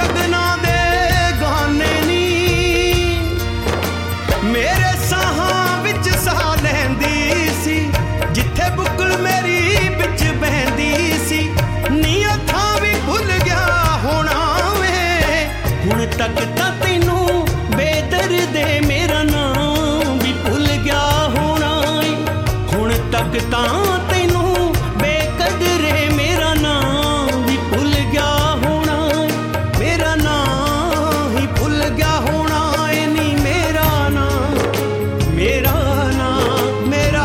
ਸ਼ਗਨਾਂ ਦੇ ਗਾਨੇ ਨੀ ਮੇਰੇ ਸਾਹਾਂ ਵਿੱਚ ਸਾਹ ਲੈਂਦੀ ਸੀ ਜਿੱਥੇ ਬੁੱਕਲ ਮੇਰੀ ਵਿੱਚ ਬਹਿੰਦੀ ਸੀ ਨੀ ਥਾਂ ਵੀ ਭੁੱਲ ਗਿਆ ਹੋਣਾ ਵੇ ਹੁਣ ਤੱਕ ਤਾਂ ਤੈਨੂੰ ਬੇਦਰਦੇ ਮੇਰਾ ਨਾਮ ਵੀ ਭੁੱਲ ਗਿਆ ਹੋਣਾ ਏ ਹੁਣ ਤੱਕ ਤਾਂ ਤੈਨੂੰ ਬੇਕਦਰੇ ਮੇਰਾ ਨਾਮ ਵੀ ਭੁੱਲ ਗਿਆ ਹੋਣਾ ਏ ਮੇਰਾ ਨਾਮ ਹੀ ਭੁੱਲ ਗਿਆ ਹੋਣਾ ਏ ਨੀ ਮੇਰਾ ਨਾਮ ਮੇਰਾ ਨਾਮ ਮੇਰਾ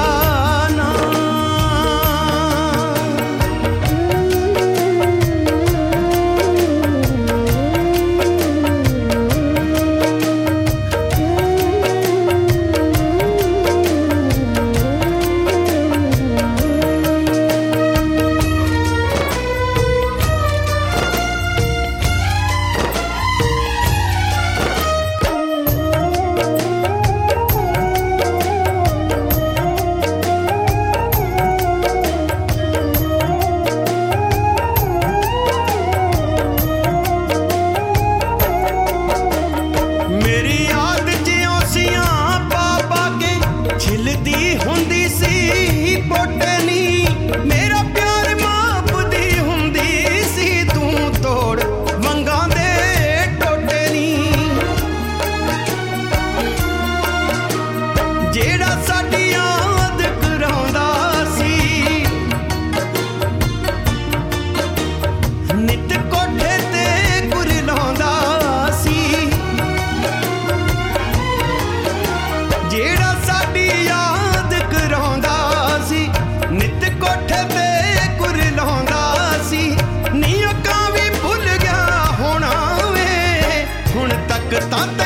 ਛਿਲਦੀ ਹੁੰਦੀ ਸੀ ਪੋਟੇ ਨੀ ਮੇਰਾ ਪਿਆਰ ਮਾਪਦੀ ਹੁੰਦੀ ਸੀ ਤੂੰ ਤੋੜ ਵੰਗਾਂ ਦੇ ਟੋਟੇ ਨੀ ਜਿਹੜਾ ਸਾਡੀ ਯਾਦ ਕਰਾਉਂਦਾ ਸੀ ਨਿੱਤ ਕੋਠੇ ਤੇ ਕੁਰਲਾਉਂਦਾ ਸੀ ਜਿਹੜਾ ਸਾਡੀ ਯਾਦ ਕਰਾਉਂਦਾ ਸੀ ਨਿੱਤ ਕੋਠੇ ਤੇ ਕੁਰਲਾਉਂਦਾ ਸੀ ਨੀ ਅੱਗਾ ਵੀ ਭੁੱਲ ਗਿਆ ਹੋਣਾ ਵੇ ਹੁਣ ਤੱਕ ਤਾਂ